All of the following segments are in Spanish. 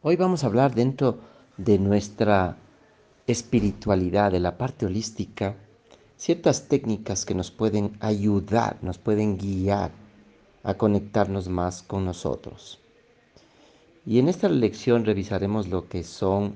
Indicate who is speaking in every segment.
Speaker 1: Hoy vamos a hablar dentro de nuestra espiritualidad, de la parte holística, ciertas técnicas que nos pueden ayudar, nos pueden guiar a conectarnos más con nosotros. Y en esta lección revisaremos lo que son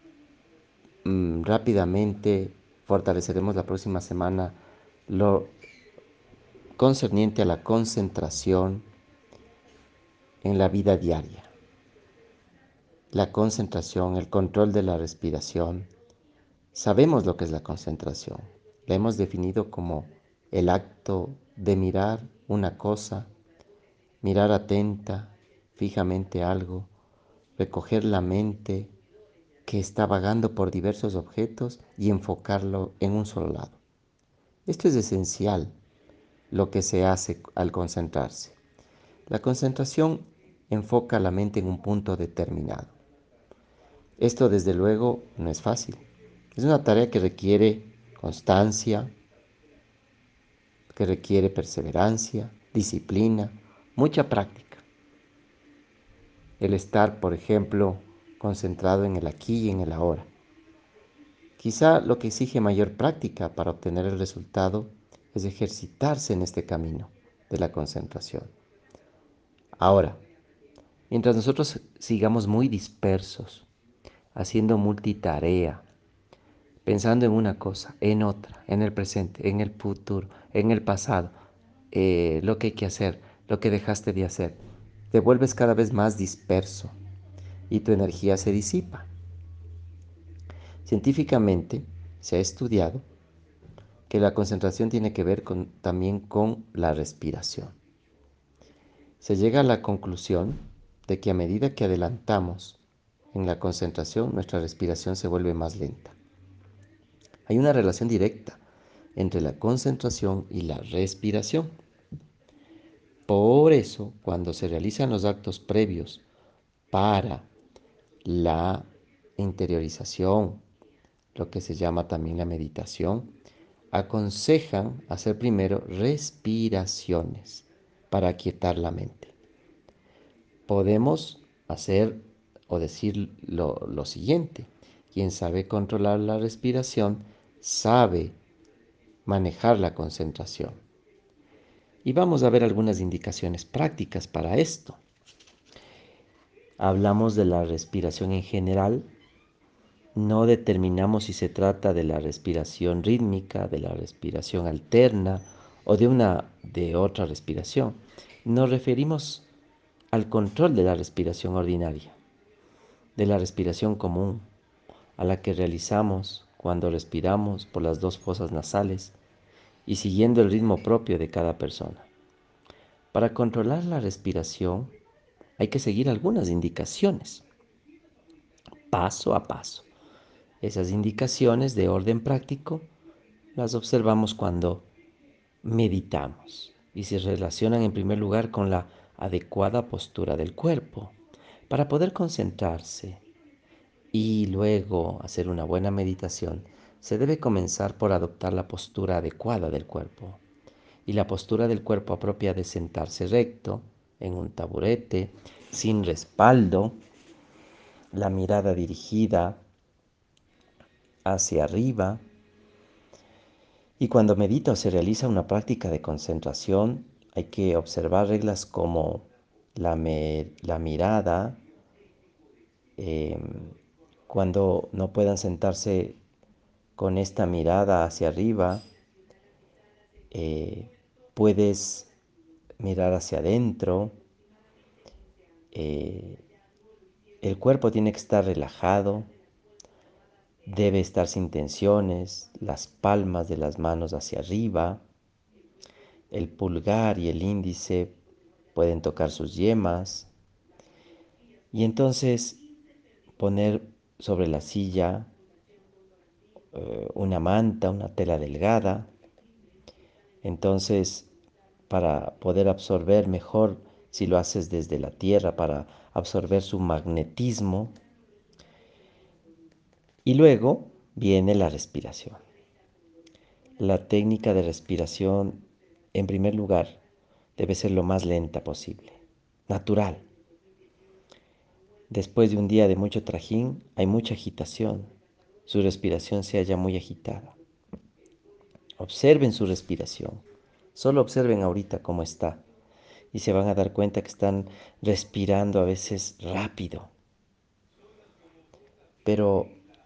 Speaker 1: rápidamente, fortaleceremos la próxima semana lo concerniente a la concentración en la vida diaria. La concentración, el control de la respiración. Sabemos lo que es la concentración. La hemos definido como el acto de mirar una cosa, mirar atenta, fijamente algo, recoger la mente que está vagando por diversos objetos y enfocarlo en un solo lado. Esto es esencial, lo que se hace al concentrarse. La concentración enfoca la mente en un punto determinado. Esto desde luego no es fácil. Es una tarea que requiere constancia, que requiere perseverancia, disciplina, mucha práctica. El estar, por ejemplo, concentrado en el aquí y en el ahora. Quizá lo que exige mayor práctica para obtener el resultado es ejercitarse en este camino de la concentración. Ahora, mientras nosotros sigamos muy dispersos, haciendo multitarea, pensando en una cosa, en otra, en el presente, en el futuro, en el pasado, lo que hay que hacer, lo que dejaste de hacer, te vuelves cada vez más disperso y tu energía se disipa. Científicamente se ha estudiado que la concentración tiene que ver también con la respiración. Se llega a la conclusión de que a medida que adelantamos en la concentración, nuestra respiración se vuelve más lenta. Hay una relación directa entre la concentración y la respiración. Por eso, cuando se realizan los actos previos para la interiorización, lo que se llama también la meditación, aconsejan hacer primero respiraciones para aquietar la mente. Podemos hacer o decir lo siguiente: quien sabe controlar la respiración sabe manejar la concentración. Y vamos a ver algunas indicaciones prácticas para esto. Hablamos de la respiración en general. No determinamos si se trata de la respiración rítmica, de la respiración alterna o de otra respiración. Nos referimos al control de la respiración ordinaria, de la respiración común, a la que realizamos cuando respiramos por las dos fosas nasales y siguiendo el ritmo propio de cada persona. Para controlar la respiración hay que seguir algunas indicaciones, paso a paso. Esas indicaciones de orden práctico las observamos cuando meditamos y se relacionan en primer lugar con la adecuada postura del cuerpo. Para poder concentrarse y luego hacer una buena meditación, se debe comenzar por adoptar la postura adecuada del cuerpo. Y la postura del cuerpo apropiada es sentarse recto en un taburete, sin respaldo, la mirada dirigida hacia arriba. Y cuando medita o se realiza una práctica de concentración, hay que observar reglas como la mirada, cuando no puedan sentarse con esta mirada hacia arriba, puedes mirar hacia adentro. El cuerpo tiene que estar relajado, debe estar sin tensiones, las palmas de las manos hacia arriba, el pulgar y el índice pueden tocar sus yemas, y entonces poner sobre la silla una manta, una tela delgada. Entonces, para poder absorber mejor, si lo haces desde la tierra, para absorber su magnetismo. Y luego viene la respiración. La técnica de respiración, en primer lugar, debe ser lo más lenta posible, natural. Después de un día de mucho trajín, hay mucha agitación. Su respiración se halla muy agitada. Observen su respiración. Solo observen ahorita cómo está. Y se van a dar cuenta que están respirando a veces rápido. Pero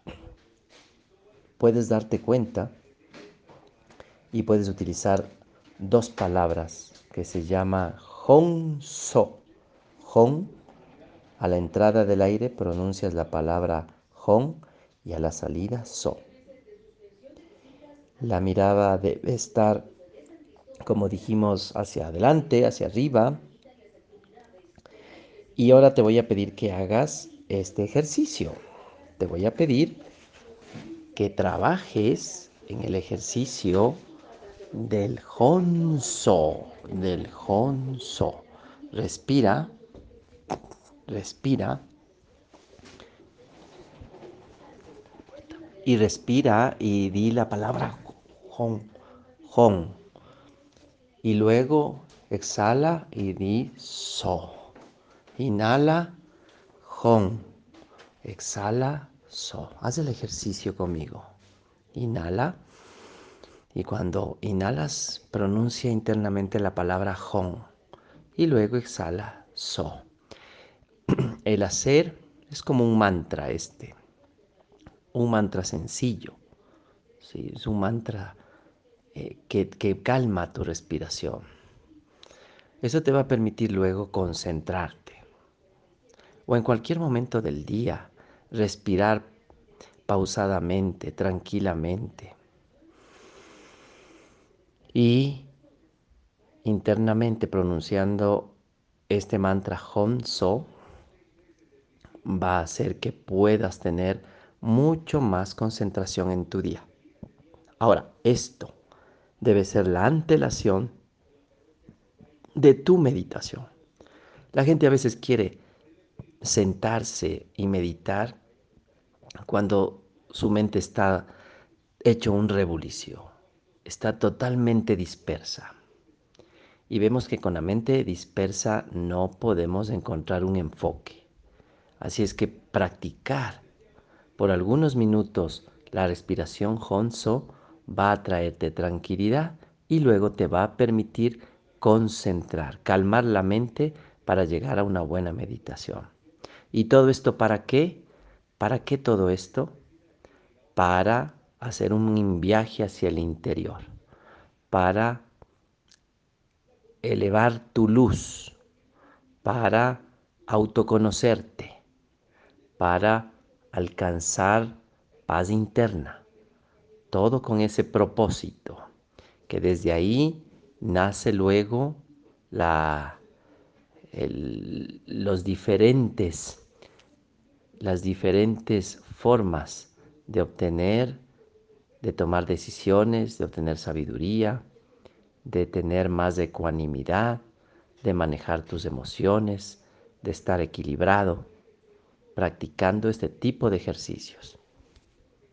Speaker 1: puedes darte cuenta y puedes utilizar dos palabras que se llama Hong-so. Hong, a la entrada del aire pronuncias la palabra Hong y a la salida So. La mirada debe estar, como dijimos, hacia adelante, hacia arriba. Y ahora te voy a pedir que hagas este ejercicio. Te voy a pedir que trabajes en el ejercicio del Honso, del Honso. Respira, respira y respira y di la palabra Hon, Hon. Y luego exhala y di So. Inhala, Hon. Exhala, So. Haz el ejercicio conmigo. Inhala. Y cuando inhalas, pronuncia internamente la palabra Hon. Y luego exhala, So. El hacer es como un mantra un mantra sencillo, ¿sí? Es un mantra que calma tu respiración. Eso te va a permitir luego concentrarte o en cualquier momento del día respirar pausadamente, tranquilamente y internamente pronunciando este mantra Hon So va a hacer que puedas tener mucho más concentración en tu día. Ahora, esto debe ser la antelación de tu meditación. La gente a veces quiere sentarse y meditar cuando su mente está hecho un rebulicio, está totalmente dispersa. Y vemos que con la mente dispersa no podemos encontrar un enfoque. Así es que practicar por algunos minutos la respiración Honso va a traerte tranquilidad y luego te va a permitir concentrar, calmar la mente para llegar a una buena meditación. ¿Y todo esto para qué? ¿Para qué todo esto? Para hacer un viaje hacia el interior, para elevar tu luz, para autoconocerte, para alcanzar paz interna. Todo con ese propósito, que desde ahí nace luego los las diferentes formas de obtener, de tomar decisiones, de obtener sabiduría, de tener más ecuanimidad, de manejar tus emociones, de estar equilibrado, practicando este tipo de ejercicios.